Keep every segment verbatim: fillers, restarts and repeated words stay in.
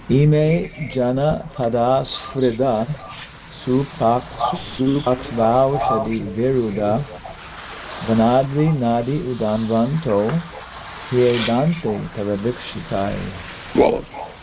Ime jana pada sfrida supak supaksvav shadi viruda vanadri nadi udanvanto hiedante tavavikshitai.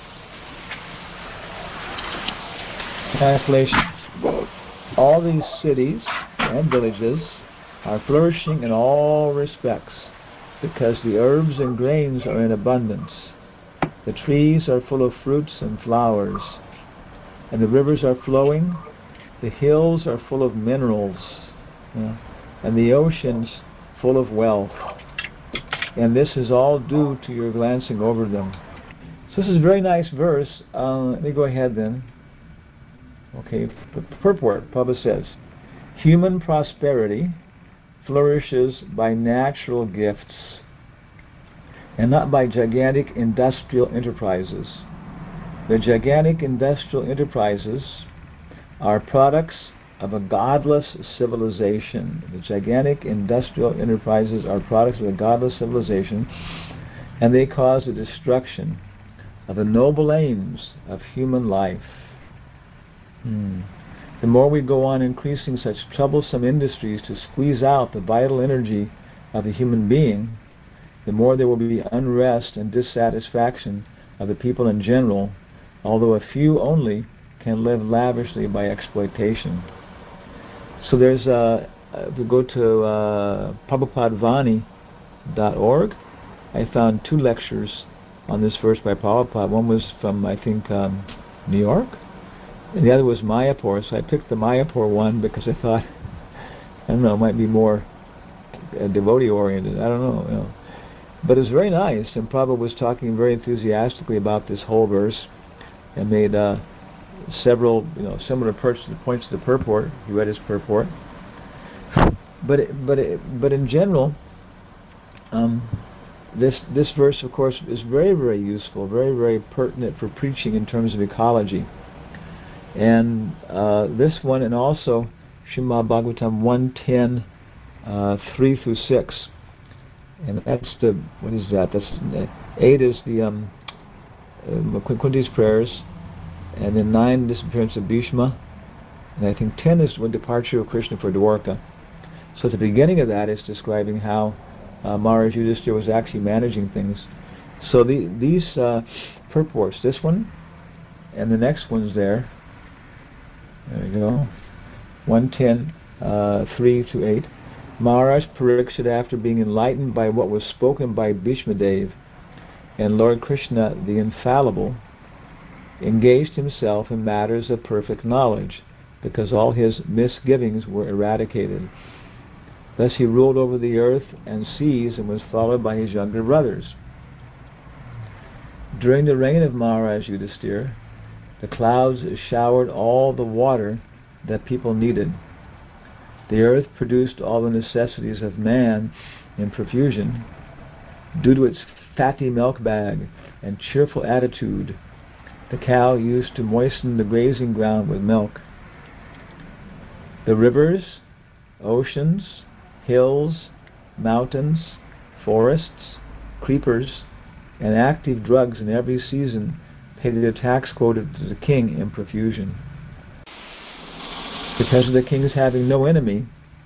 Translation. All these cities and villages are flourishing in all respects because the herbs and grains are in abundance. The trees are full of fruits and flowers, and the rivers are flowing. The hills are full of minerals, yeah, and the oceans full of wealth. And this is all due to your glancing over them. So this is a very nice verse. Uh, let me go ahead then. Okay, purport. Prabhupada says, human prosperity flourishes by natural gifts and not by gigantic industrial enterprises. The gigantic industrial enterprises are products of a godless civilization. The gigantic industrial enterprises are products of a godless civilization, and they cause the destruction of the noble aims of human life. Hmm. The more we go on increasing such troublesome industries to squeeze out the vital energy of the human being, the more there will be unrest and dissatisfaction of the people in general, although a few only can live lavishly by exploitation. So there's a, uh, if we go to uh, Prabhupada Vani dot org, I found two lectures on this verse by Prabhupada. One was from, I think, um, New York, and the other was Mayapur. So I picked the Mayapur one because I thought, I don't know, it might be more uh, devotee-oriented. I don't know, you know. But it was very nice, and Prabhupada was talking very enthusiastically about this whole verse, and made uh, several, you know, similar points to the points of the purport. He read his purport, but it, but it, but in general, um, this this verse, of course, is very very useful, very very pertinent for preaching in terms of ecology. And uh, this one, and also Srimad Bhagavatam one ten, uh, three through six. And that's the, what is that? That's uh, eight is the um, uh, Kunti's prayers, and then nine, disappearance of Bhishma, and I think ten is the departure of Krishna for Dwarka. So at the beginning of that, it's describing how uh, Maharaj Yudhishthira was actually managing things. So the, these uh, purports, this one, and the next one's there. There we go. one ten, uh, three to eight. Maharaj Pariksit, after being enlightened by what was spoken by Bhishma Dev and Lord Krishna the Infallible, engaged himself in matters of perfect knowledge, because all his misgivings were eradicated. Thus he ruled over the earth and seas and was followed by his younger brothers. During the reign of Maharaj Yudhishthira, the clouds showered all the water that people needed. The earth produced all the necessities of man in profusion. Due to its fatty milk bag and cheerful attitude, the cow used to moisten the grazing ground with milk. The rivers, oceans, hills, mountains, forests, creepers, and active drugs in every season paid the tax quota to the king in profusion. Because of the king's having no enemy,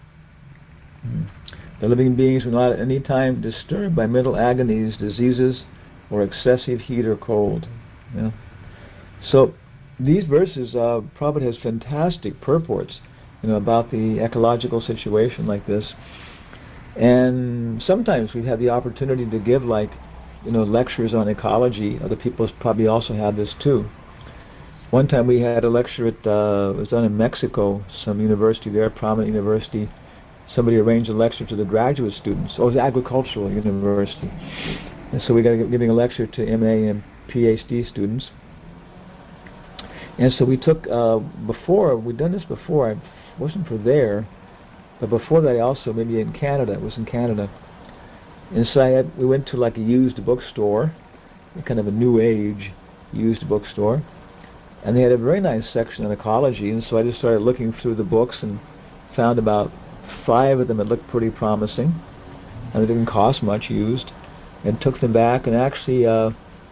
the living beings were not at any time disturbed by mental agonies, diseases, or excessive heat or cold. Yeah. So these verses, uh, Prabhupada has fantastic purports, you know, about the ecological situation like this. And sometimes we have the opportunity to give, like, you know, lectures on ecology. Other people probably also have this too. One time we had a lecture at, uh, it was done in Mexico, some university there, prominent university. Somebody arranged a lecture to the graduate students. Oh, it was agricultural university. And so we got giving a lecture to M A and P H D students. And so we took, uh, before, we'd done this before, I wasn't for there, but before that I also, maybe in Canada, it was in Canada. And so I had, we went to like a used bookstore, kind of a new age used bookstore. And they had a very nice section on ecology, and so I just started looking through the books and found about five of them that looked pretty promising, and they didn't cost much used, and took them back and actually uh,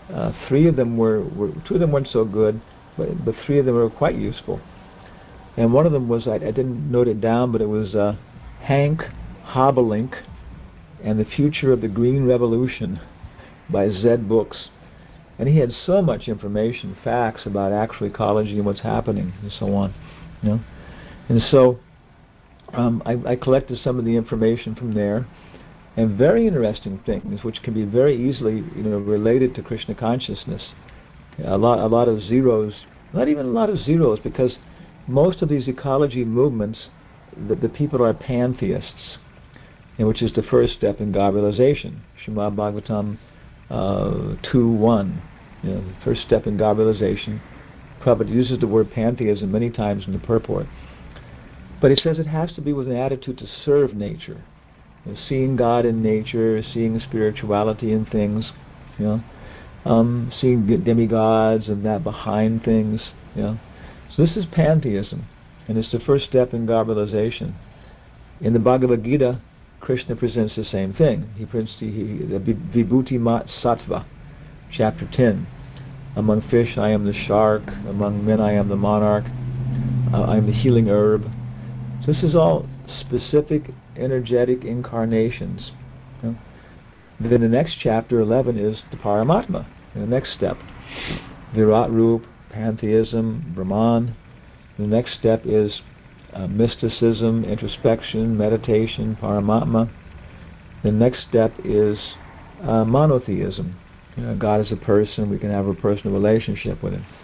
Uh, three of them were, were, two of them weren't so good, but, but three of them were quite useful. And one of them was, I, I didn't note it down, but it was uh, Hank Hobelink and the Future of the Green Revolution by Zed Books. And he had so much information, facts about actual ecology and what's happening and so on. You know? And so um, I, I collected some of the information from there, and very interesting things which can be very easily, you know, related to Krishna consciousness. A lot, a lot of zeros, not even a lot of zeros, because most of these ecology movements, the, the people are pantheists, and which is the first step in God realization. Srimad Bhagavatam uh, two one, you know, the first step in God realization. Prabhupada uses the word pantheism many times in the purport. But he says it has to be with an attitude to serve nature. You know, seeing God in nature, seeing spirituality in things, you know, um, seeing demigods and that behind things, you know. So this is pantheism, and it's the first step in God realization. In the Bhagavad Gita, Krishna presents the same thing. He presents the, he, the Vibhuti Mat Sattva, chapter ten. Among fish I am the shark, among men I am the monarch, uh, I am the healing herb. So this is all specific energetic incarnations. You know? Then the next chapter, eleven, is the Paramatma, the next step. Virat Rup, pantheism, Brahman. The next step is uh, mysticism, introspection, meditation, Paramatma. The next step is uh, monotheism. You know, God is a person, we can have a personal relationship with Him.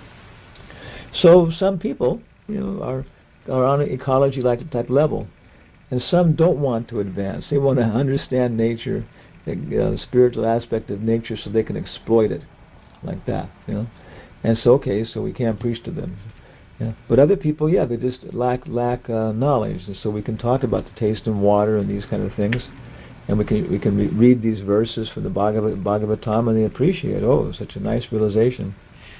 So some people, you know, are are on an ecology like that level, and some don't want to advance. They want to understand nature, the uh, spiritual aspect of nature, so they can exploit it, like that, you know. And so, okay, so we can't preach to them. Yeah. But other people, yeah, they just lack lack uh, knowledge, and so we can talk about the taste and water and these kind of things, and we can we can re read these verses from the Bhagavat, Bhagavatam, and they appreciate, oh, such a nice realization.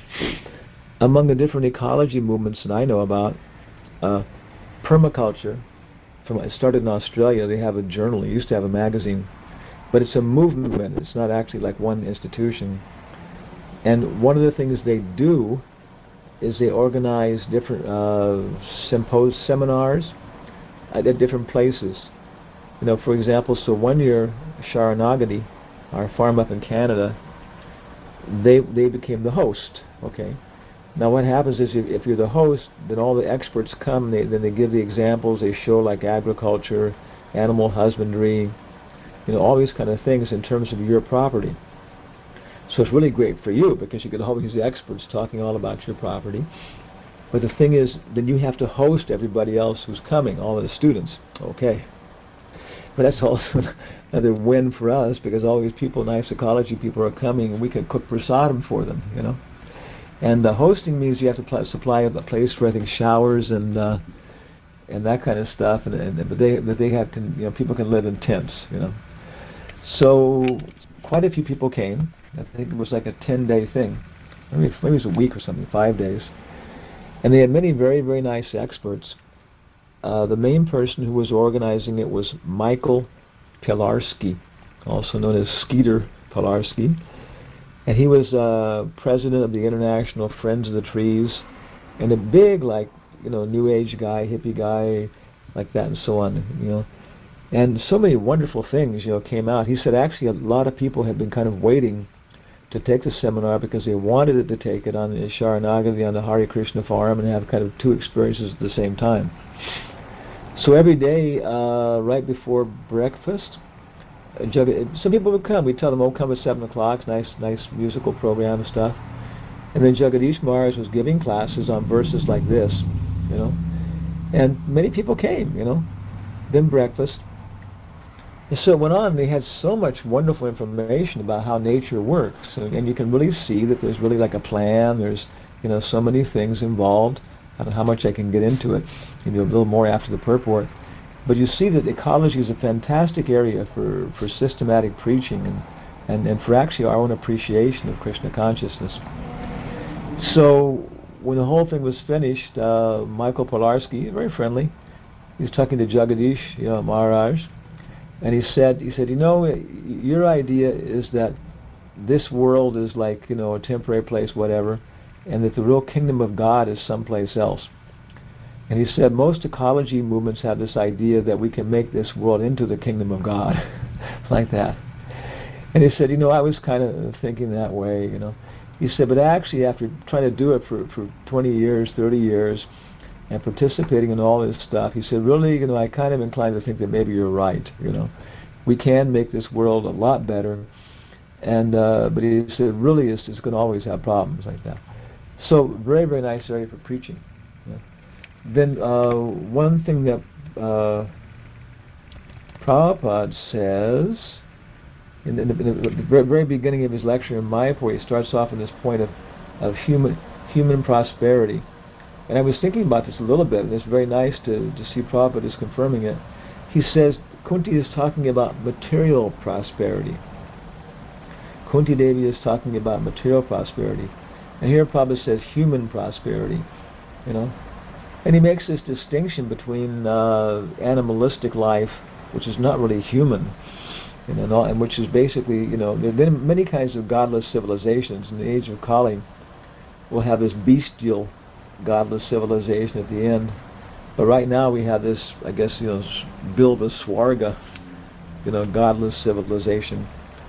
Among the different ecology movements that I know about, uh, permaculture, from it started in Australia. They have a journal. They used to have a magazine, but it's a movement. It's not actually like one institution. And one of the things they do is they organize different uh, sympos seminars at, at different places. You know, for example, so one year, Sharanagati, our farm up in Canada, they they became the host. Okay. Now what happens is if, if you're the host, then all the experts come. They, then they give the examples. They show like agriculture, animal husbandry, you know, all these kind of things in terms of your property. So it's really great for you because you get all these experts talking all about your property. But the thing is, then you have to host everybody else who's coming, all of the students. Okay. But that's also another win for us because all these people, nice ecology people, are coming, and we can cook prasadam for them, you know. And uh, hosting means you have to pl supply a place for, I think, showers and uh, and that kind of stuff. And, and but they but they have can, you know, people can live in tents, you know. So quite a few people came. I think it was like a ten-day thing. Maybe maybe it was a week or something, five days. And they had many very very nice experts. Uh, the main person who was organizing it was Michael Pilarski, also known as Skeeter Pilarski. And he was uh, president of the International Friends of the Trees, and a big, like, you know, New Age guy, hippie guy, like that, and so on, you know. And so many wonderful things, you know, came out. He said actually a lot of people had been kind of waiting to take the seminar because they wanted it to take it on the Sharanagati, on the Hare Krishna farm, and have kind of two experiences at the same time. So every day, uh, right before breakfast, some people would come. We'd tell them, oh, come at seven o'clock, nice nice musical program and stuff. And then Jagadish Maharaj was giving classes on verses like this, you know. And many people came, you know. Then breakfast. And so it went on. They had so much wonderful information about how nature works. And, and you can really see that there's really like a plan. There's, you know, so many things involved. I don't know how much I can get into it. You know, a little more after the purport. But you see that ecology is a fantastic area for, for systematic preaching and, and, and for actually our own appreciation of Krishna consciousness. So when the whole thing was finished, uh, Michael Pilarski, very friendly, he was talking to Jagadish you know, Maharaj, and he said, he said, you know, your idea is that this world is like, you know, a temporary place, whatever, and that the real kingdom of God is someplace else. And he said most ecology movements have this idea that we can make this world into the kingdom of God, like that. And he said, you know, I was kind of thinking that way, you know. He said, but actually after trying to do it for, for twenty years, thirty years, and participating in all this stuff, he said, really, you know, I kind of inclined to think that maybe you're right, you know. We can make this world a lot better. And uh, but he said, really, it's, it's going to always have problems like that. So very, very nice area for preaching. Yeah. Then uh, one thing that uh, Prabhupada says in the, in, the, in the very beginning of his lecture in Mayapur, he starts off on this point of, of human human prosperity. And I was thinking about this a little bit, and it's very nice to, to see Prabhupada is confirming it. He says Kunti is talking about material prosperity. Kunti Devi is talking about material prosperity. And here Prabhupada says human prosperity, you know. And he makes this distinction between uh, animalistic life, which is not really human, you know, and which is basically, you know, there have been many kinds of godless civilizations. In the age of Kali, we'll have this bestial godless civilization at the end. But right now we have this, I guess, you know, Bilva Swarga, you know, godless civilization.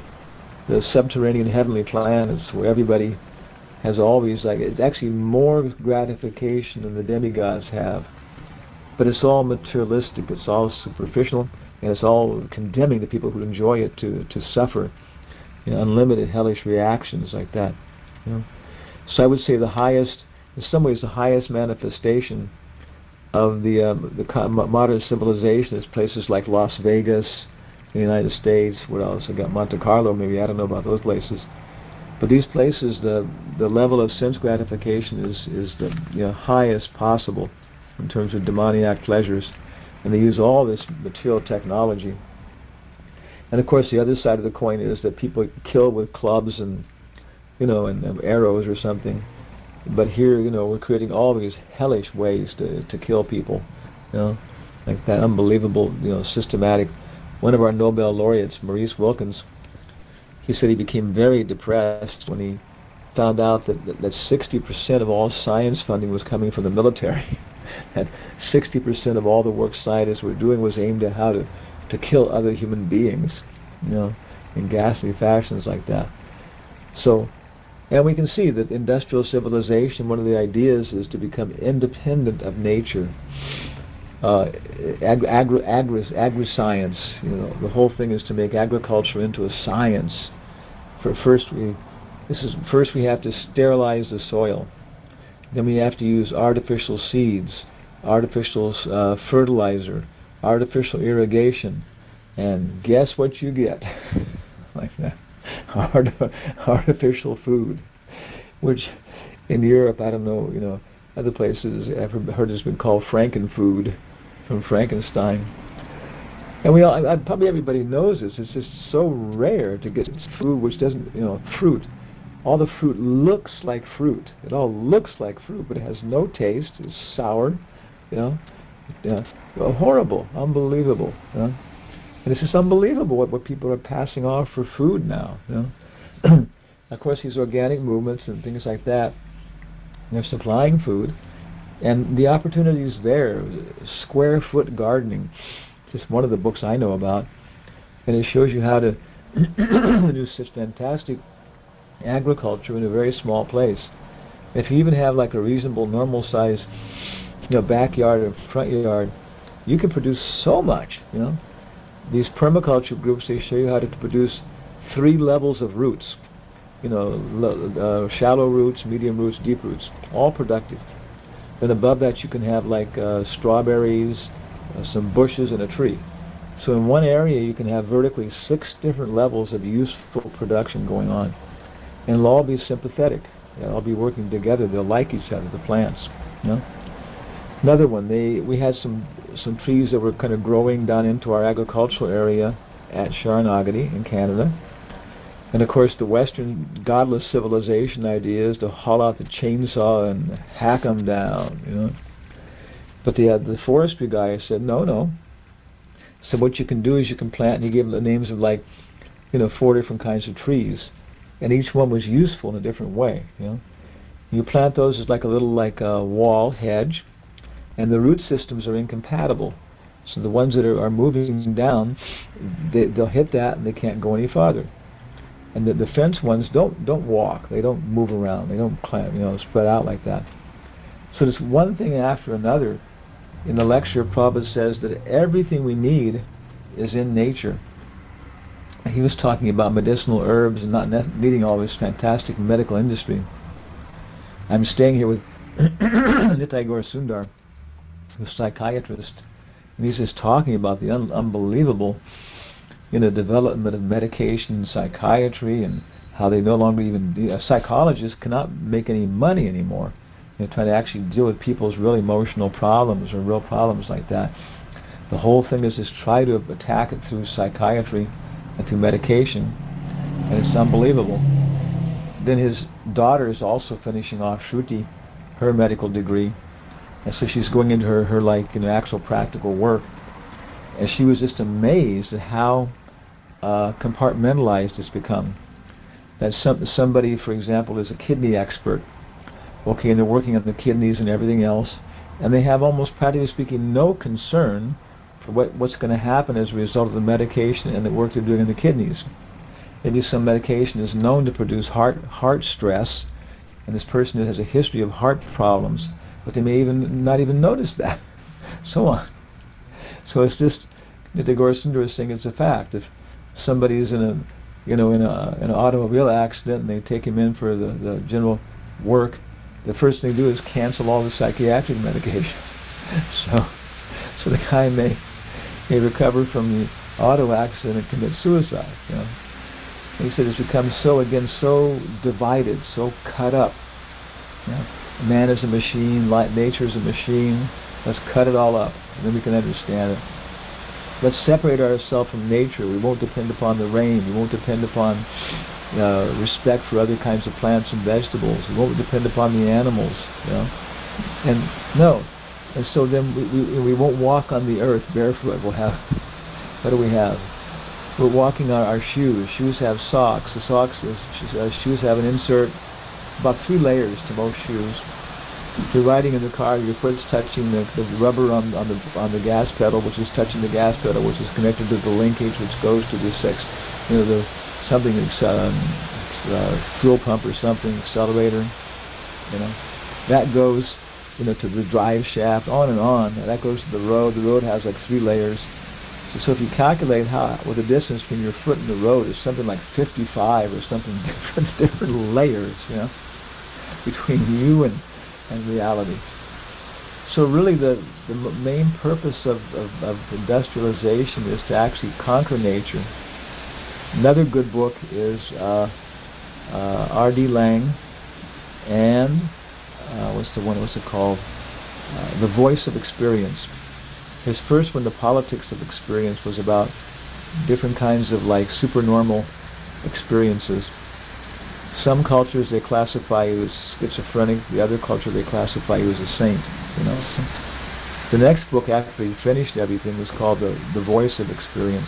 The subterranean heavenly planets where everybody has always, like, it's actually more gratification than the demigods have. But it's all materialistic, it's all superficial, and it's all condemning the people who enjoy it to, to suffer, you know, unlimited hellish reactions like that. You know? So I would say the highest, in some ways the highest manifestation of the, um, the modern civilization is places like Las Vegas, in the United States. What else? I got Monte Carlo, maybe. I don't know about those places. But these places, the the level of sense gratification is is the, you know, highest possible in terms of demoniac pleasures, and they use all this material technology. And of course, the other side of the coin is that people kill with clubs and, you know, and, and arrows or something. But here, you know, we're creating all these hellish ways to to kill people, you know, like that unbelievable, you know, systematic. One of our Nobel laureates, Maurice Wilkins, he said he became very depressed when he found out that that, that sixty percent of all science funding was coming from the military. That sixty percent of all the work scientists were doing was aimed at how to, to kill other human beings, you know, in ghastly fashions like that. So, and we can see that industrial civilization, one of the ideas is to become independent of nature. Uh, agri, agri, agri, agri-science, you know, the whole thing is to make agriculture into a science. For first we, this is first we have to sterilize the soil. Then we have to use artificial seeds, artificial uh, fertilizer, artificial irrigation, and guess what you get? Like that, Art, artificial food, which in Europe, I don't know, you know, other places I've heard it's been called Frankenfood, from Frankenstein. And we all, I, I, probably everybody knows this. It's just so rare to get food which doesn't, you know, fruit. All the fruit looks like fruit. It all looks like fruit, but it has no taste. It's sour, you know. Yeah, horrible, unbelievable. You know? And it's just unbelievable what, what people are passing off for food now. You know? Of course, these organic movements and things like that, they're supplying food. And the opportunity is there. Square foot gardening, just one of the books I know about, and it shows you how to do such fantastic agriculture in a very small place. If you even have like a reasonable, normal size, you know, backyard or front yard, you can produce so much. You know, these permaculture groups, they show you how to produce three levels of roots. You know, uh, shallow roots, medium roots, deep roots, all productive. Then above that you can have like uh, strawberries, uh, some bushes, and a tree. So in one area you can have vertically six different levels of useful production going on. And they'll all be sympathetic. They'll all be working together. They'll like each other, the plants. You know? Another one, they we had some some trees that were kind of growing down into our agricultural area at Sharanagati in Canada. And of course the Western godless civilization idea is to haul out the chainsaw and hack them down, you know. But the, uh, the forestry guy said, no, no. So what you can do is you can plant, and he gave them the names of like, you know, four different kinds of trees. and each one was useful in a different way. You know, you plant those as like a little like a wall hedge, and the root systems are incompatible. So the ones that are, are moving down, they, they'll hit that and they can't go any farther. And the, the fence ones don't don't walk. They don't move around. They don't climb, you know, spread out like that. So there's one thing after another. In the lecture, Prabhupada says that everything we need is in nature. He was talking about medicinal herbs and not ne needing all this fantastic medical industry. I'm staying here with Nitai Gaur Sundar, who's a psychiatrist, and he's just talking about the un unbelievable, you know, development of medication and psychiatry, and how they no longer even, you know, psychologists cannot make any money anymore. You know, trying to actually deal with people's real emotional problems or real problems like that. The whole thing is just try to attack it through psychiatry and through medication, and it's unbelievable. Then his daughter is also finishing off Shruti, her medical degree, and so she's going into her, her like, you know, actual practical work, and she was just amazed at how uh, compartmentalized it's become. That some, somebody, for example, is a kidney expert, okay, and they're working on the kidneys and everything else, and they have almost, practically speaking, no concern for what, what's going to happen as a result of the medication and the work they're doing in the kidneys. Maybe some medication is known to produce heart heart stress, and this person has a history of heart problems, but they may even not even notice that, so on. So it's just, Nitai Gaur Sundar is saying it's a fact. If somebody's in a, you know, in a in an automobile accident and they take him in for the, the general work, the first thing they do is cancel all the psychiatric medication. So, so the guy may may recover from the auto accident and commit suicide. You know, and he said it's become so again so divided, so cut up. You know, man is a machine, like nature is a machine. Let's cut it all up, and then we can understand it. Let's separate ourselves from nature. We won't depend upon the rain. We won't depend upon Uh, respect for other kinds of plants and vegetables. We won't depend upon the animals, you know. And no, and so then we, we we won't walk on the earth barefoot. We'll have, what do we have? We're walking on our shoes. Shoes have socks. The socks, uh, shoes have an insert, about three layers to most shoes. If you're riding in the car, your foot's touching the, the rubber on on the on the gas pedal, which is touching the gas pedal, which is connected to the linkage, which goes to the sex, you know, the something, um, uh, fuel pump or something, accelerator, you know, that goes, you know, to the drive shaft, on and on, and that goes to the road. The road has like three layers. So, so if you calculate how, what the distance between your foot and the road is something like fifty-five or something, different, different layers, you know, between you and, and reality. So really the, the main purpose of, of, of industrialization is to actually conquer nature. Another good book is uh, uh, R D Laing and uh, what's the one? What's it called? Uh, The Voice of Experience. His first one, The Politics of Experience, was about different kinds of like supernormal experiences. Some cultures they classify you as schizophrenic. The other culture they classify you as a saint. You know. The next book, after he finished everything, was called The The Voice of Experience.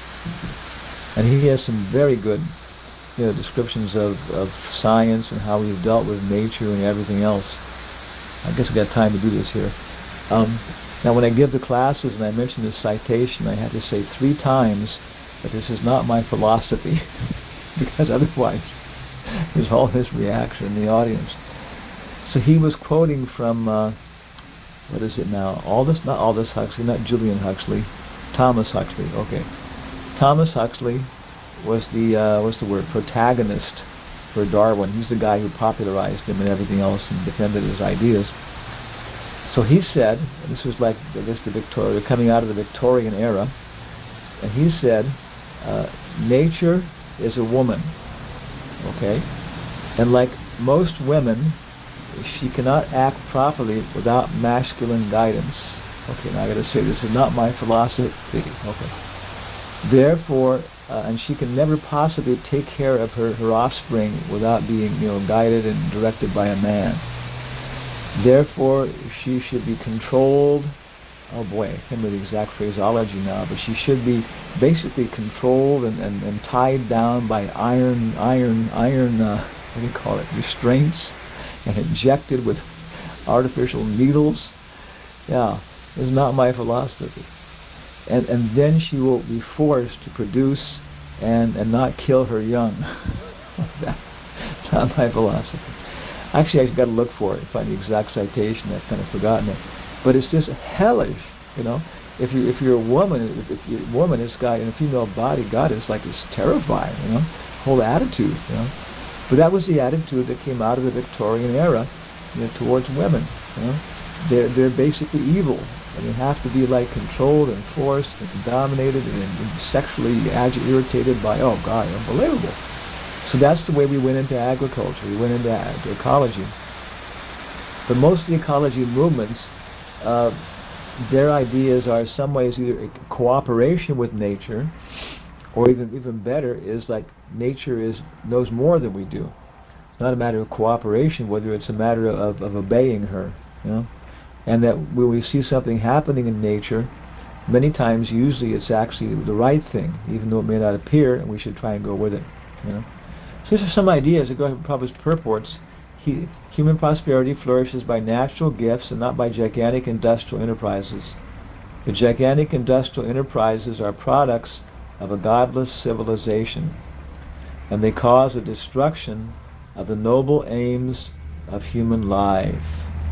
And he has some very good, you know, descriptions of, of science and how we've dealt with nature and everything else. I guess I've got time to do this here. Um, now, when I give the classes and I mention this citation, I have to say three times that this is not my philosophy, because otherwise there's all this reaction in the audience. So he was quoting from, uh, what is it now? Aldous, not Aldous Huxley, not Julian Huxley, Thomas Huxley. Okay. Thomas Huxley was the uh, what's the word protagonist for Darwin. He's the guy who popularized him and everything else and defended his ideas. So he said, and this was like this the Victoria coming out of the Victorian era, and he said, uh, nature is a woman, okay, and like most women, she cannot act properly without masculine guidance. Okay, now I got to say this is not my philosophy. Okay. Therefore, uh, and she can never possibly take care of her, her offspring without being, you know, guided and directed by a man. Therefore, she should be controlled oh boy, I can't remember the exact phraseology now, but she should be basically controlled and, and, and tied down by iron, iron, iron, uh, what do you call it, restraints, and injected with artificial needles. Yeah, it's not my philosophy. And and then she will be forced to produce and, and not kill her young. That's not my philosophy. Actually, I've got to look for it, find the exact citation. I've kind of forgotten it. But it's just hellish, you know. If you if you're a woman, if, if you're a woman, this guy in a female body, God, it's like it's terrifying, you know. Whole attitude, you know. But that was the attitude that came out of the Victorian era, you know, towards women. You know, they're they're basically evil, and they have to be like controlled and forced and dominated and, and sexually agi- irritated by. Oh God, unbelievable. So that's the way we went into agriculture. We went into, into ecology. But most of the ecology movements, uh, their ideas are in some ways either a cooperation with nature, or even even better is like nature is knows more than we do. It's not a matter of cooperation, whether it's a matter of, of obeying her, you know. And that when we see something happening in nature, many times, usually it's actually the right thing, even though it may not appear, and we should try and go with it, you know. So these are some ideas that go ahead and publish purports. He, human prosperity flourishes by natural gifts and not by gigantic industrial enterprises. The gigantic industrial enterprises are products of a godless civilization, and they cause the destruction of the noble aims of human life.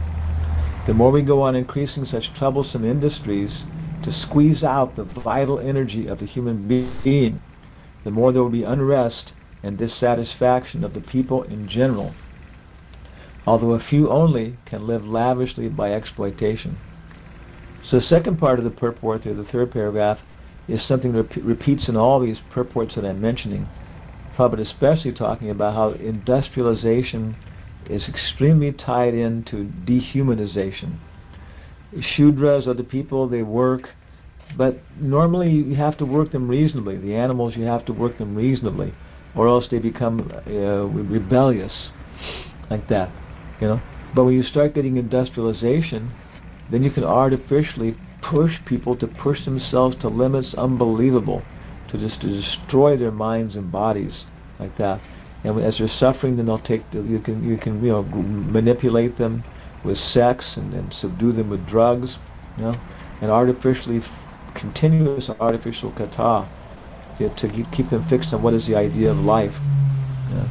The more we go on increasing such troublesome industries to squeeze out the vital energy of the human being, the more there will be unrest and dissatisfaction of the people in general, although a few only can live lavishly by exploitation. So the second part of the purport, or the third paragraph, is something that rep- repeats in all these purports that I'm mentioning, but especially talking about how industrialization is extremely tied into dehumanization. Shudras are the people, they work, but normally you have to work them reasonably. The animals, you have to work them reasonably, or else they become uh, rebellious, like that, you know. But when you start getting industrialization, then you can artificially push people to push themselves to limits unbelievable, to just to destroy their minds and bodies, like that. And as they're suffering, then they'll take the, you can you can you know manipulate them with sex and, and subdue them with drugs, you know, and artificially continuous artificial kata to, to keep them fixed on what is the idea of life. Yeah.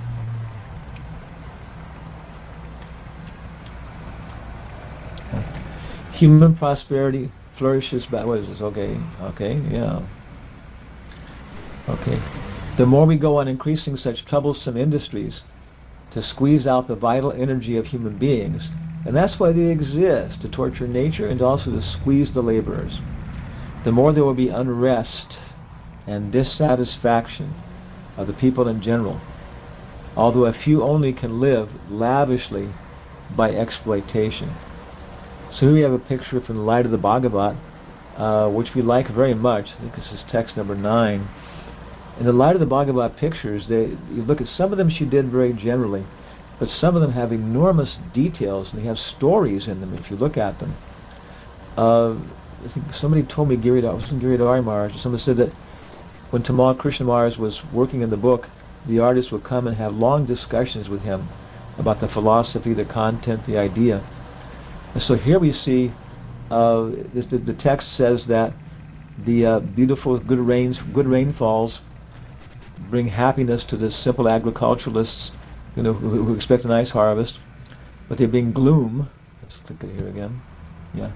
Human prosperity flourishes by, what is this? Okay, okay, yeah. Okay. The more we go on increasing such troublesome industries to squeeze out the vital energy of human beings, and that's why they exist, to torture nature and also to squeeze the laborers, the more there will be unrest and dissatisfaction of the people in general, although a few only can live lavishly by exploitation. So here we have a picture from the Light of the Bhagavat, uh, which we like very much. I think this is text number nine. In the Light of the Bhagavat pictures, they, you look at some of them she did very generally, but some of them have enormous details, and they have stories in them if you look at them. Uh, I think somebody told me, Giridhar, wasn't Giridhar Maharaj, someone said that when Tamal Krishna Maharaj was working in the book, the artist would come and have long discussions with him about the philosophy, the content, the idea. And so here we see, uh, this, the, the text says that the uh, beautiful good rains, good rainfalls bring happiness to the simple agriculturalists, you know, who, who expect a nice harvest, but they bring gloom. Let's click it here again. Yeah.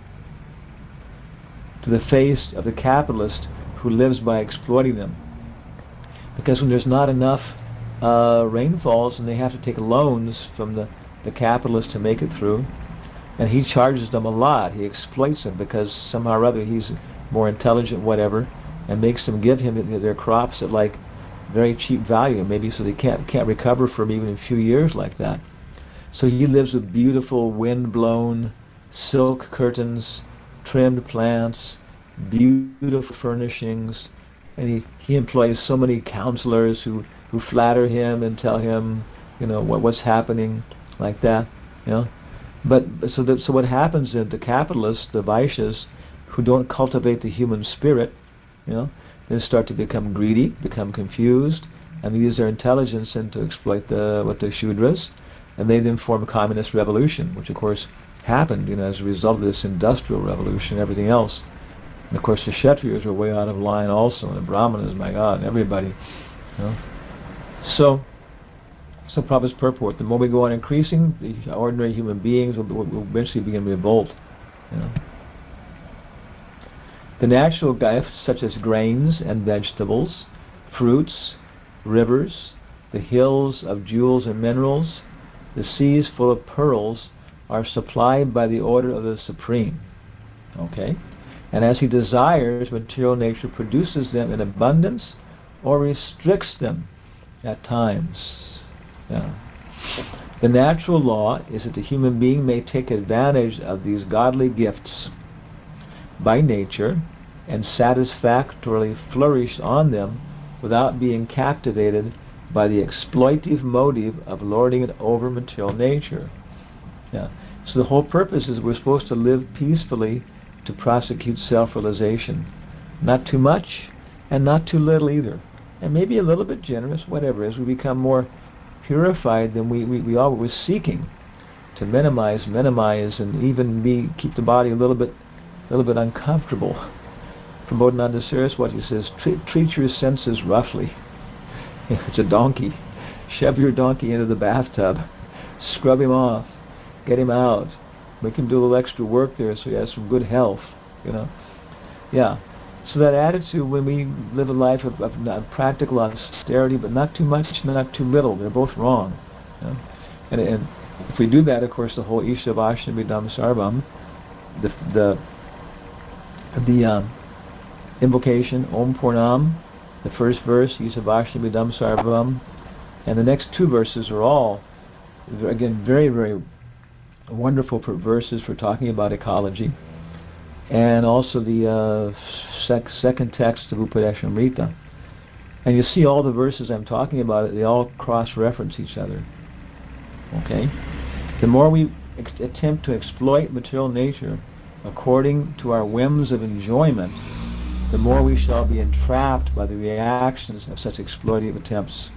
To the face of the capitalist who lives by exploiting them, because when there's not enough uh, rainfalls, and they have to take loans from the the capitalist to make it through, and he charges them a lot. He exploits them because somehow or other he's more intelligent, whatever, and makes them give him their crops at like very cheap value, maybe so they can't can't recover from even a few years like that. So he lives with beautiful wind-blown silk curtains, trimmed plants, beautiful furnishings, and he, he employs so many counselors who, who flatter him and tell him, you know, what what's happening, like that, you know. But so that so what happens is the capitalists, the Vaishyas, who don't cultivate the human spirit, you know, they start to become greedy, become confused, and they use their intelligence and to exploit the what the Shudras, and they then form a communist revolution, which of course happened, you know, as a result of this industrial revolution and everything else. And of course the Kshatriyas were way out of line also, and the Brahmanas, my God, and everybody. You know. So, so Prabhupada's purport, the more we go on increasing, the ordinary human beings will, will eventually begin to revolt. You know. The natural gifts, such as grains and vegetables, fruits, rivers, the hills of jewels and minerals, the seas full of pearls, are supplied by the order of the Supreme. Okay? And as he desires, material nature produces them in abundance or restricts them at times. Yeah. The natural law is that the human being may take advantage of these godly gifts by nature and satisfactorily flourish on them without being captivated by the exploitive motive of lording it over material nature. Yeah. So the whole purpose is we're supposed to live peacefully to prosecute self-realization. Not too much and not too little either. And maybe a little bit generous, whatever. As we become more purified, then we, we, we all were seeking to minimize, minimize, and even be keep the body a little bit a little bit uncomfortable. From Bodhananda Saraswati says, treat, treat your senses roughly. It's a donkey. Shove your donkey into the bathtub. Scrub him off. Get him out. Make him do a little extra work there so he has some good health. You know. Yeah. So that attitude, when we live a life of, of not practical austerity, but not too much, not too little, they're both wrong. You know? and, and if we do that, of course, the whole Isha Vashnamidam Sarvam, the the the um, invocation Om Purnam, the first verse Isha Vashnamidam Sarvam, and the next two verses are all, again, very very wonderful verses for talking about ecology. And also the uh, sec- second text of Upadeshamrita. And you see all the verses I'm talking about, they all cross-reference each other. Okay? The more we ex- attempt to exploit material nature according to our whims of enjoyment, the more we shall be entrapped by the reactions of such exploitative attempts.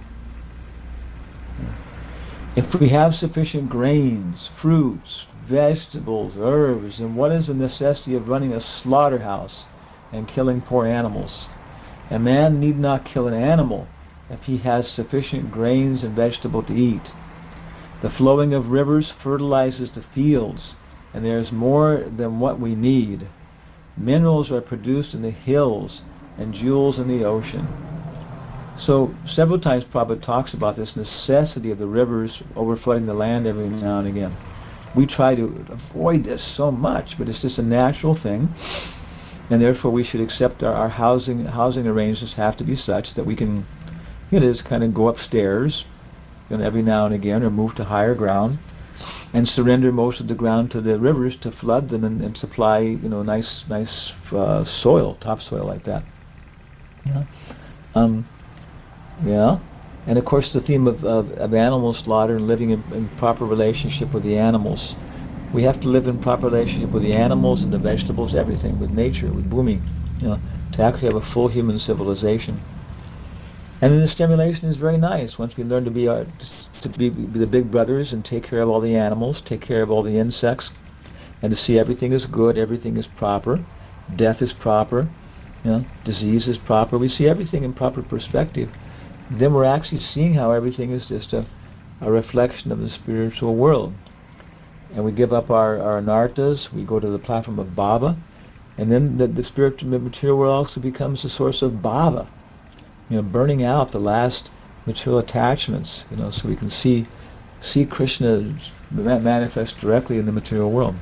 If we have sufficient grains, fruits, vegetables, herbs, and what is the necessity of running a slaughterhouse and killing poor animals? A man need not kill an animal if he has sufficient grains and vegetable to eat. The flowing of rivers fertilizes the fields, and there is more than what we need. Minerals are produced in the hills and jewels in the ocean. So several times Prabhupada talks about this necessity of the rivers overflowing the land every now and again. We try to avoid this so much, but it's just a natural thing, and therefore we should accept our, our housing housing arrangements have to be such that we can, you know, just kind of go upstairs, you know, every now and again, or move to higher ground, and surrender most of the ground to the rivers to flood them and, and supply, you know, nice nice uh, soil, topsoil like that. Yeah. Um. Yeah. And of course the theme of, of, of animal slaughter and living in, in proper relationship with the animals. We have to live in proper relationship with the animals and the vegetables, everything, with nature, with Bhumi, you know, to actually have a full human civilization. And then the stimulation is very nice once we learn to be our, to be, be the big brothers and take care of all the animals, take care of all the insects, and to see everything is good, everything is proper, death is proper, you know, disease is proper. We see everything in proper perspective. Then we're actually seeing how everything is just a, a reflection of the spiritual world. And we give up our, our anarthas, we go to the platform of bhava, and then the, the spiritual material world also becomes a source of bhava, you know, burning out the last material attachments, you know, so we can see see Krishna manifest directly in the material world.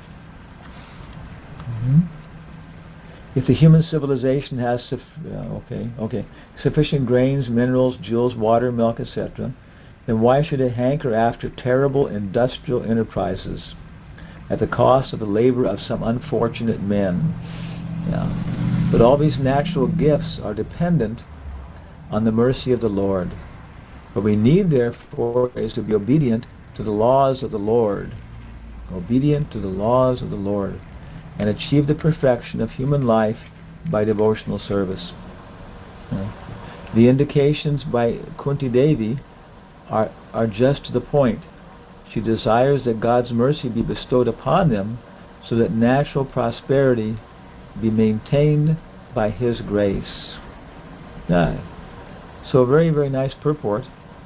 Mm-hmm. If the human civilization has suf- uh, okay, okay, sufficient grains, minerals, jewels, water, milk, et cetera, then why should it hanker after terrible industrial enterprises at the cost of the labor of some unfortunate men? Yeah. But all these natural gifts are dependent on the mercy of the Lord. What we need, therefore, is to be obedient to the laws of the Lord. obedient to the laws of the Lord, and achieve the perfection of human life by devotional service. You know, the indications by Kunti Devi are, are just to the point. She desires that God's mercy be bestowed upon them so that natural prosperity be maintained by His grace. Yeah. So very, very nice purport.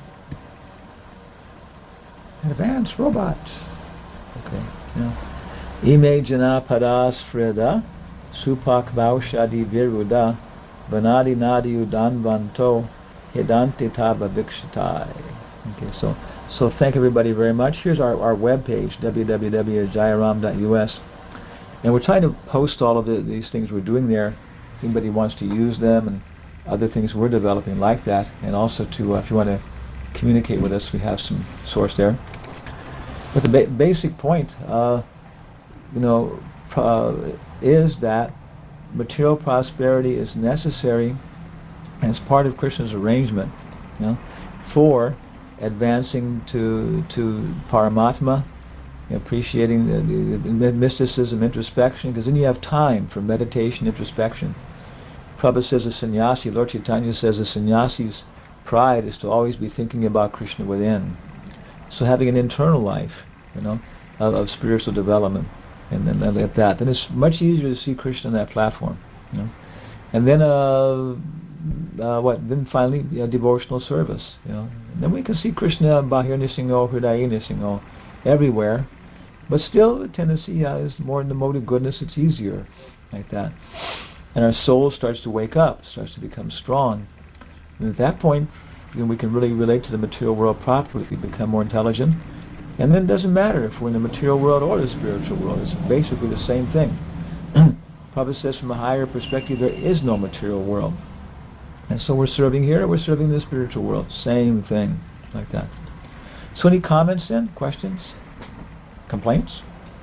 Advanced robot. Okay. Yeah. Ime jana padas frida supak vaushadi viruda vanadi nadi udanvanto hidanti taba vikshitai. Okay, so so thank everybody very much. Here's our, our webpage, w w w dot jayaram dot u s. And we're trying to post all of the, these things we're doing there. If anybody wants to use them and other things we're developing like that. And also to, uh, if you want to communicate with us, we have some source there. But the ba basic point, uh, you know, uh, is that material prosperity is necessary as part of Krishna's arrangement, you know, for advancing to to Paramatma, appreciating the, the, the mysticism, introspection, because then you have time for meditation, introspection. Prabhupada says a sannyasi, Lord Chaitanya says a sannyasi's pride is to always be thinking about Krishna within. So having an internal life, you know, of, of spiritual development, and then at that, then it's much easier to see Krishna on that platform, you know. And then uh, uh, what? Then finally, you know, devotional service, you know. And then we can see Krishna Bahir Nisingo, Hridayi Nisingo, everywhere. But still, the tendency uh, is more in the mode of goodness. It's easier, like that. And our soul starts to wake up, starts to become strong. And at that point, you know, we can really relate to the material world properly. We become more intelligent. And then it doesn't matter if we're in the material world or the spiritual world. It's basically the same thing. Prabhupada says from a higher perspective, there is no material world. And so we're serving here, we're serving the spiritual world. Same thing, like that. So any comments then? Questions? Complaints?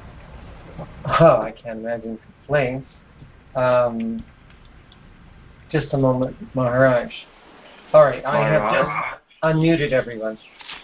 Oh, I can't imagine complaints. Um, just a moment, Maharaj. Sorry, I have just unmuted everyone.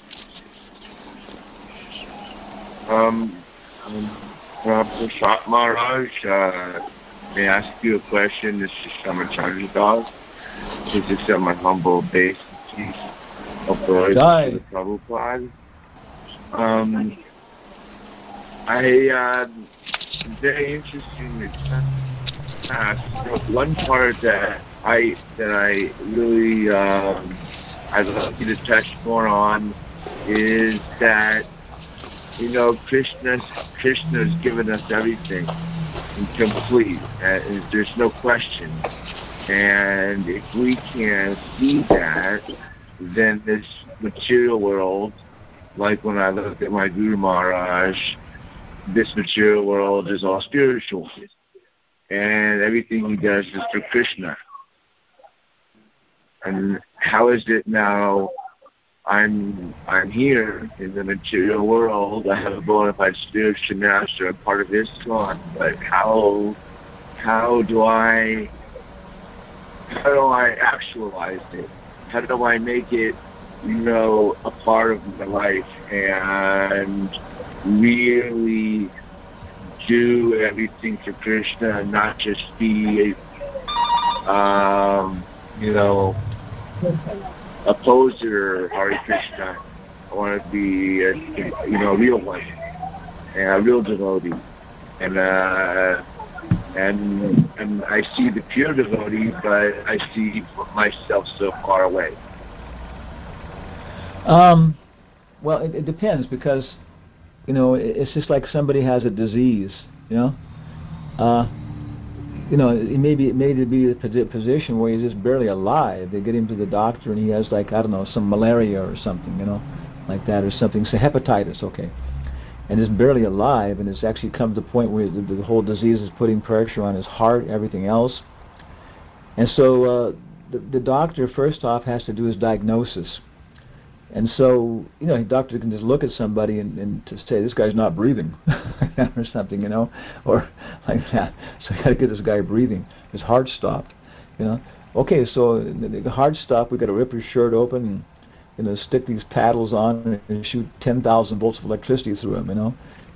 Um, um Prasad Maharaj, uh, may I ask you a question? This is Samacharya Das. Please accept my humble obeisances of glory to the Prabhupada. Um, I, uh, very interesting to ask. One part that I, that I really, um, I'd love you to touch more on is that, you know, Krishna's, Krishna's given us everything and complete. And there's no question. And if we can see that, then this material world, like when I look at my Guru Maharaj, this material world is all spiritual. And everything he does is for Krishna. And how is it now I'm I'm here in the material world, I have a bona fide spiritual master, I'm part of this one, but how how do I how do I actualize it? How do I make it, you know, a part of my life and really do everything for Krishna and not just be, um, you know, a poser Hare Krishna. I want to be, a, you know, a real one, and a real devotee, and uh, and and I see the pure devotee, but I see myself so far away. Um, well, it, it depends, because, you know, it, it's just like somebody has a disease, you know. Uh, you know, it may be, it may be a position where he's just barely alive. They get him to the doctor and he has, like, I don't know, some malaria or something, you know, like that, or something, say hepatitis, okay, and is barely alive, and it's actually come to the point where the, the whole disease is putting pressure on his heart, everything else. And so uh, the, the doctor, first off, has to do his diagnosis. And so, you know, the doctor can just look at somebody and, and to say, this guy's not breathing, or something, you know, or like that. So you got to get this guy breathing. His heart stopped, you know. Okay, so the heart stopped. We got to rip his shirt open and, you know, stick these paddles on and shoot ten thousand volts of electricity through him, you know.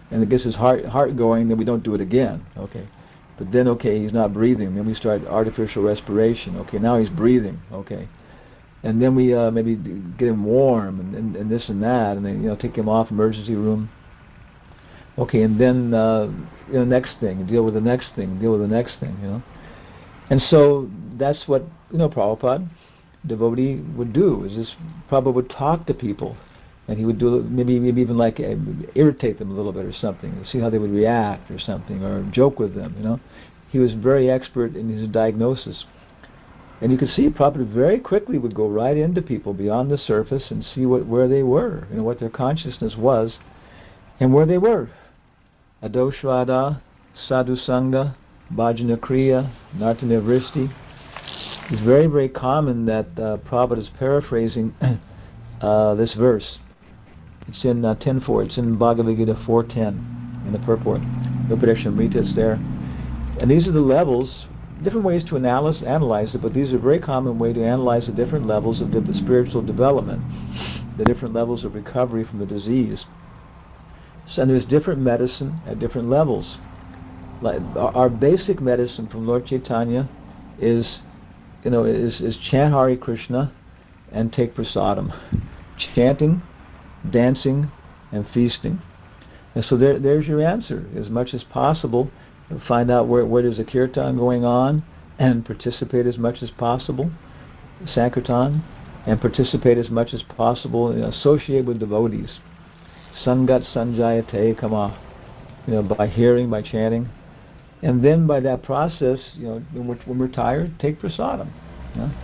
and it gets his heart heart going, then we don't do it again. Okay. But then, okay, he's not breathing. Then we start artificial respiration. Okay, now he's breathing. Okay. And then we uh, maybe get him warm and, and, and this and that, and then, you know, take him off emergency room. Okay, and then, uh, you know, next thing, deal with the next thing, deal with the next thing, you know. And so that's what, you know, Prabhupada, devotee, would do, is this Prabhupada would talk to people, and he would do, maybe maybe even like uh, irritate them a little bit or something, see how they would react or something, or joke with them, you know. He was very expert in his diagnosis. And you could see Prabhupada very quickly would go right into people beyond the surface and see what where they were, you know, what their consciousness was, and where they were. Adoshvada, Sadhu Sangha, Bhajana Kriya, Nartana Vristi. It's very, very common that uh, Prabhupada is paraphrasing uh, this verse. It's in uh, ten four, it's in Bhagavad Gita four ten, in the purport. Upadeshamrita, it's there. And these are the levels, different ways to analyze, analyze it, but these are a very common way to analyze the different levels of the, the spiritual development, the different levels of recovery from the disease. So, and there's different medicine at different levels. Like our, our basic medicine from Lord Chaitanya is, you know, is, is chant Hare Krishna and take prasadam. Chanting, dancing, and feasting. And so there, there's your answer. As much as possible, find out where, where there's a kirtan going on and participate as much as possible, Sankirtan, and participate as much as possible, you know, associate with devotees. Sangat Sanjayate, come off, you know, by hearing, by chanting. And then by that process, you know, when we're, when we're tired, take prasadam. You know?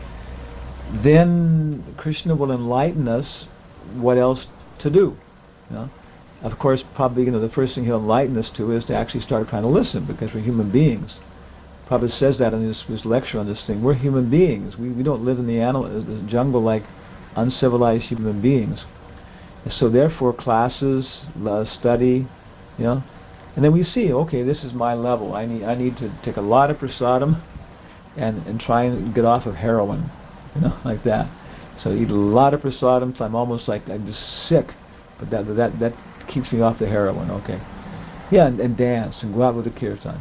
Then Krishna will enlighten us what else to do. You know? Of course, probably, you know, the first thing he'll enlighten us to is to actually start trying to listen, because we're human beings. Prabhupada says that in his, his lecture on this thing. We're human beings. We we don't live in the animal the jungle like uncivilized human beings. And so therefore, classes, uh, study, you know, and then we see, okay, this is my level. I need I need to take a lot of prasadam and and try and get off of heroin, you know, like that. So eat a lot of prasadam until I'm almost like I'm just sick, but that that that keeps me off the heroin. Okay, yeah, and, and dance and go out with the kirtan.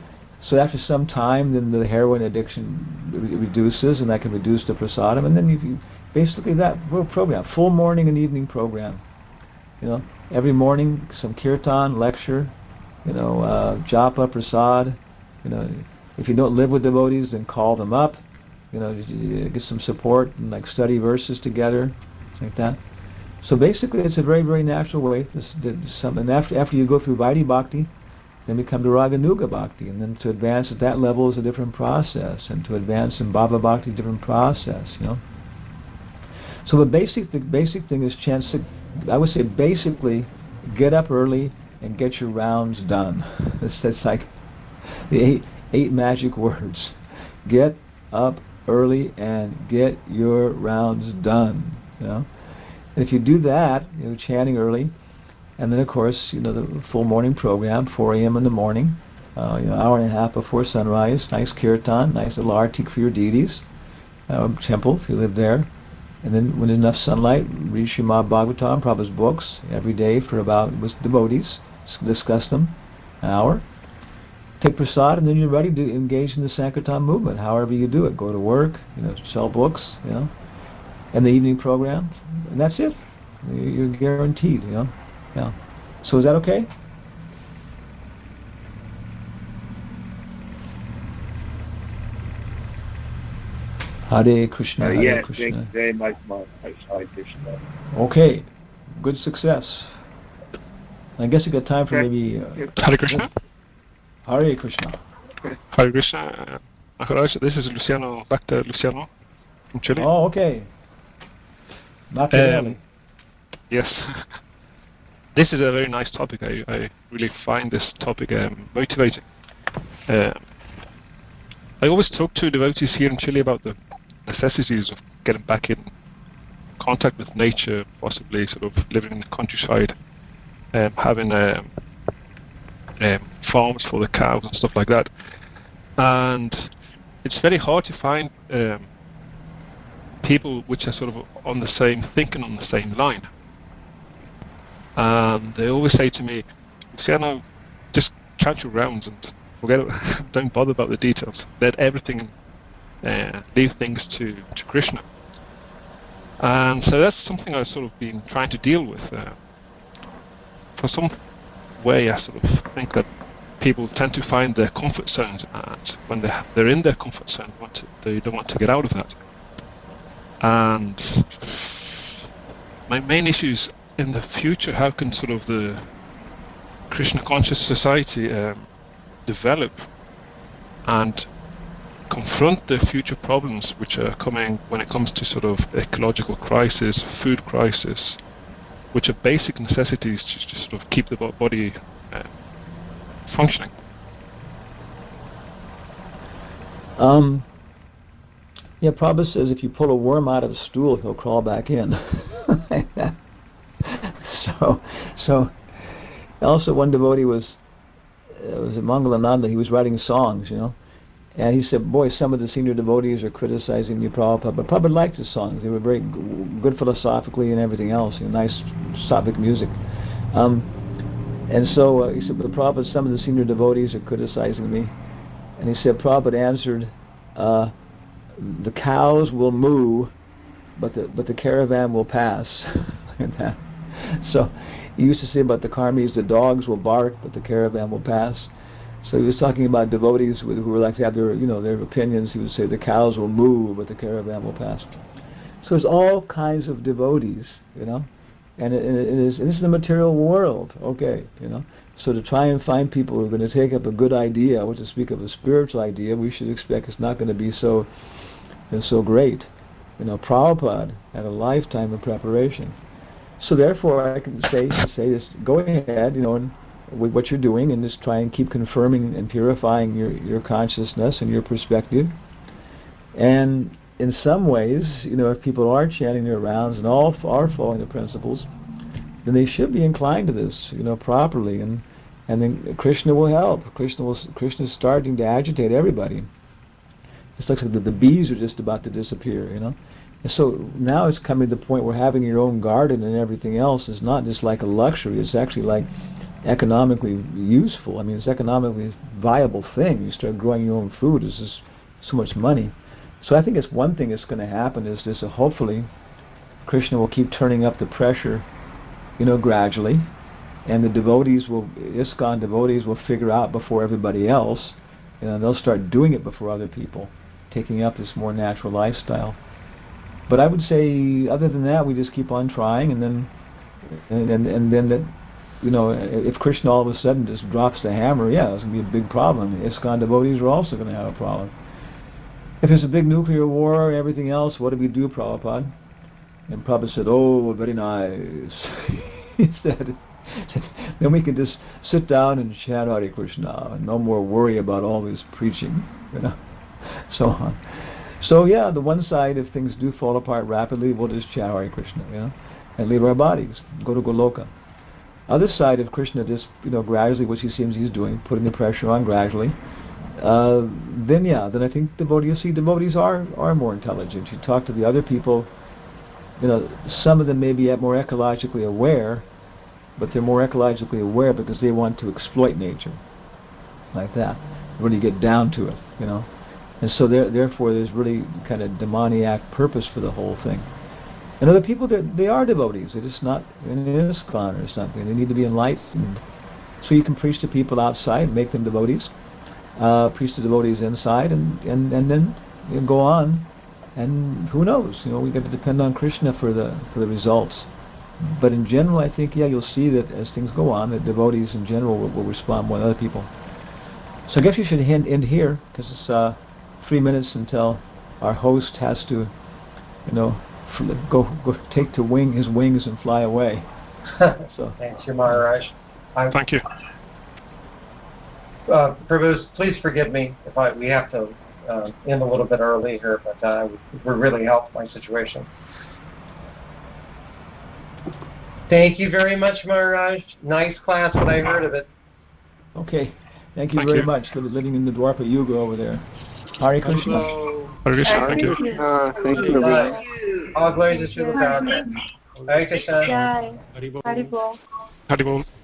So after some time, then the heroin addiction re- reduces, and that can reduce the prasadam, and then you, you basically that program, full morning and evening program. You know, every morning some kirtan, lecture, you know, uh, japa, prasad. You know, if you don't live with devotees, then call them up. You know, get some support and like study verses together, like that. So basically, it's a very, very natural way. This, this, some, and after after you go through Vaidhi Bhakti, then we come to Raganuga Bhakti, and then to advance at that level is a different process, and to advance in Bhava Bhakti, different process. You know. So the basic the basic thing is chant. I would say basically, get up early and get your rounds done. That's, that's like the eight eight magic words. Get up early and get your rounds done. You know. And if you do that, you know, chanting early, and then of course, you know, the full morning program, four a.m. in the morning, uh, you know, hour and a half before sunrise, nice kirtan, nice little arti for your deities, uh, temple if you live there, and then when there's enough sunlight, read Srimad Bhagavatam, Prabhupada's books every day for about with devotees, discuss them, an hour. Take prasad, and then you're ready to engage in the Sankirtan movement. However you do it, go to work, you know, sell books, you know. And the evening program, and that's it. You're guaranteed, you know. Yeah. So is that okay? Hare Krishna, uh, Hare yeah, Krishna. thank you very much, Mark. Hare Krishna. Okay. Good success. I guess you got time for Okay. maybe... Uh, Hare Krishna. Hare Krishna. Hare Krishna. Maharaj, this is Luciano, Doctor Luciano from Chile. Oh, okay. Not too Um, early. Yes. This is a very nice topic. I, I really find this topic um, motivating. Uh, I always talk to devotees here in Chile about the necessities of getting back in contact with nature, possibly sort of living in the countryside, um, having um, um, farms for the cows and stuff like that. And it's very hard to find um, people which are sort of on the same, thinking on the same line. And they always say to me, See, I know, just count your rounds and forget it. Don't bother about the details. Let everything, uh, leave things to, to Krishna. And so that's something I've sort of been trying to deal with. Uh, for some way, I sort of think that people tend to find their comfort zones, and when they're, they're in their comfort zone, want to, they don't want to get out of that. And my main issue is in the future, how can sort of the Krishna conscious society um, develop and confront the future problems which are coming when it comes to sort of ecological crisis, food crisis, which are basic necessities to, to sort of keep the body uh, functioning. Um, yeah, Prabhupada says if you pull a worm out of a stool, he'll crawl back in. so, so also one devotee was, it was at Mangalananda, he was writing songs, you know, and he said, boy, some of the senior devotees are criticizing you, Prabhupada, but Prabhupada liked his songs. They were very g- good philosophically and everything else, you know, nice sattvic music. Um, and so uh, he said, but Prabhupada, some of the senior devotees are criticizing me. And he said, Prabhupada answered, uh, the cows will moo, but the but the caravan will pass. Like that. So he used to say about the karmis, the dogs will bark, but the caravan will pass. So he was talking about devotees who were like to have their, you know, their opinions. He would say the cows will moo, but the caravan will pass. So there's all kinds of devotees, you know, and it, it is and this is the material world, okay, you know. So to try and find people who are going to take up a good idea, or to speak of a spiritual idea, we should expect it's not going to be so and so great. You know, Prabhupada had a lifetime of preparation. So therefore, I can say say this: go ahead, you know, and with what you're doing, and just try and keep confirming and purifying your your consciousness and your perspective. And in some ways, you know, if people are chanting their rounds and all are following the principles, then they should be inclined to this, you know, properly, and and then Krishna will help. Krishna will Krishna is starting to agitate everybody. It's like the, the bees are just about to disappear, you know. And so now it's coming to the point where having your own garden and everything else is not just like a luxury. It's actually like economically useful. I mean, it's an economically viable thing. You start growing your own food. It's just so much money. So I think it's one thing that's going to happen is this. Uh, hopefully, Krishna will keep turning up the pressure, you know, gradually, and the devotees will, ISKCON devotees will figure out before everybody else. You know, they'll start doing it before other people, taking up this more natural lifestyle. But I would say, other than that, we just keep on trying, and then, and and, and then that, you know, if Krishna all of a sudden just drops the hammer, yeah, it's going to be a big problem. ISKCON devotees are also going to have a problem. If there's a big nuclear war and everything else, what do we do, Prabhupada? And Prabhupada said, oh, very nice. He said, then we can just sit down and chant Hare Krishna, and no more worry about all this preaching, you know, so on. So yeah, the one side, if things do fall apart rapidly, we'll just chant Hare Krishna, you know, and leave our bodies, go to Goloka. Other side, if Krishna just, you know, gradually, which he seems he's doing, putting the pressure on gradually, uh, then yeah, then I think devotees, see, devotees are, are more intelligent. You talk to the other people, you know, some of them may be more ecologically aware, but they're more ecologically aware because they want to exploit nature, like that, really get down to it, you know. And so there, therefore there's really kind of demoniac purpose for the whole thing. And other people, they are devotees, they're just not in ISKCON or something, they need to be enlightened. So you can preach to people outside, make them devotees, uh, preach to devotees inside, and, and, and then you know, go on, and who knows, you know, we got to depend on Krishna for the for the results. But in general, I think, yeah, you'll see that as things go on, that devotees in general will, will respond more than other people. So I guess you should end, end here, because it's uh, three minutes until our host has to, you know, go go take to wing his wings and fly away. So thanks, you, Maharaj. I'm, Thank you. Uh, Prabhu, please forgive me if I we have to uh, end a little bit early here, but uh, it would really help my situation. Thank you very much, Maharaj. Nice class when I heard of it. Okay. Thank you Thank very you. much for living in the Dwarpa Yuga over there. Hare Krishna. Hare Krishna. Thank you. Uh, thank you, everyone. All glory to Srila Prabhupada. Hare Krishna. Jai. Haribol. Haribol.